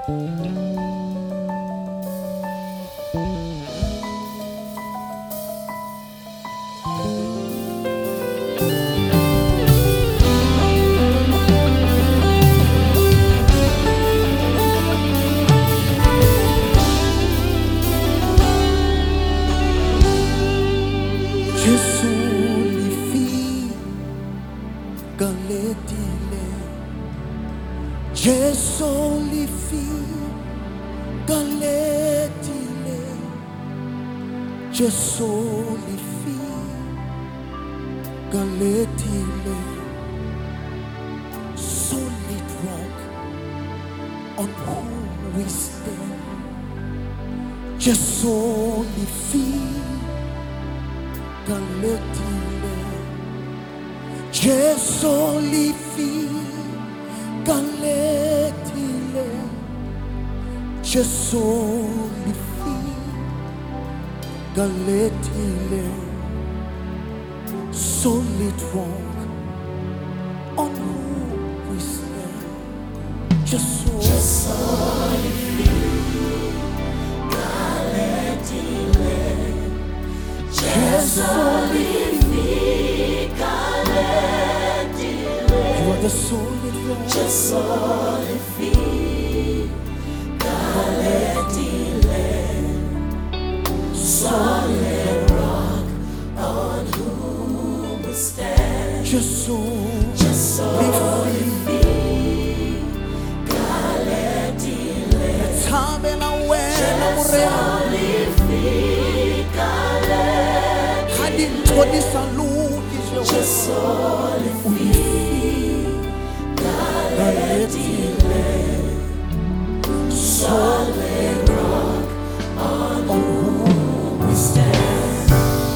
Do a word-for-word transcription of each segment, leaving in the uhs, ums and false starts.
Jesu lifi galetile, Jesu lifi galetile, solid rock on whom we stand. Jesu lifi galetile, Jesu lifi galetile, Jesu lifi galetile, solid rock on whom we stand. Jesu lifi galetile, Jesu lifi galetile, you are the solid rock. Jesu lifi galetile, solid rock on whom we stand. Jesu Jesu lifi galetile, tabela wena Jesu mure lifi galetile, hadi mtoni saluki Jesu lifi galetile, solid rock on whom we stand.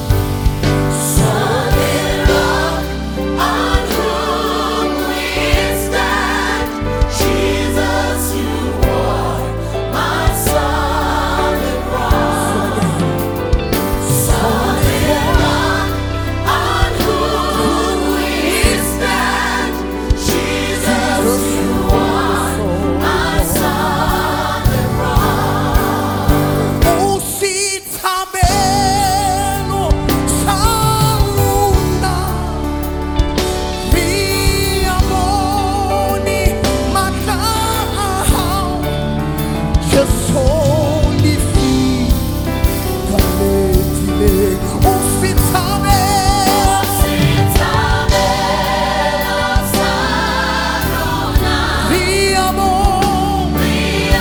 Solid rock on whom we stand. Jesus, you are my solid rock. Solid rock on whom we stand. Jesus, you are my solid rock. oh si tabelo saluna via boni matao Jesu lifi galetile, oh si tabelo via boni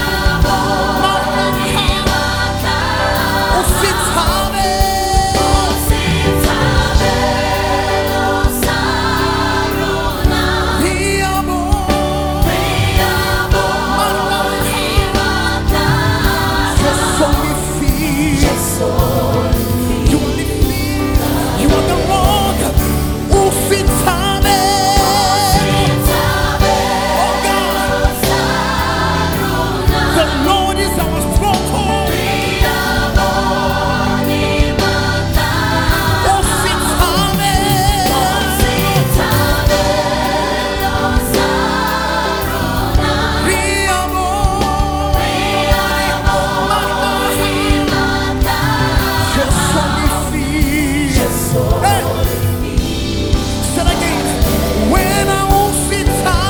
oh si tabelo via boni Jesu lifi, you lifi, you are the rock, oh si tabelo, oh God, the Lord is our stronghold, oh si tabelo, via boni Jesu lifi. Hey, say it again. When I won't sit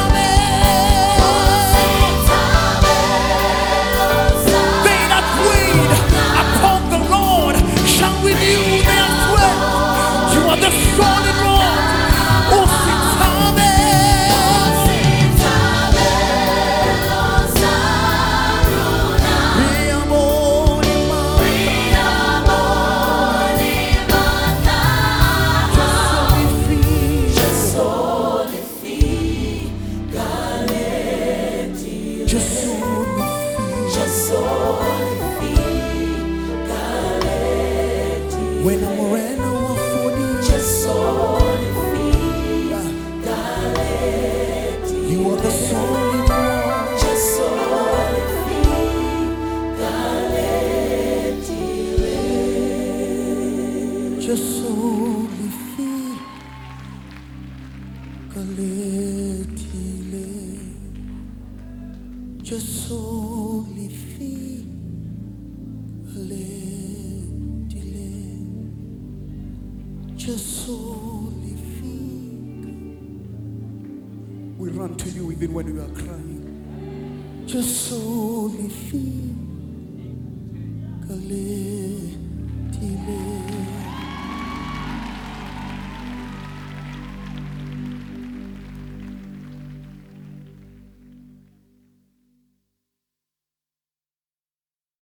they that wait upon the Lord shall renew their strength. You are the solid rock. Oh, sit when I'm ready for you are the solid rock. Jesu lifi galetile, Just only feel a little, just only feel. We run to you even when we are crying. Just only feel a little.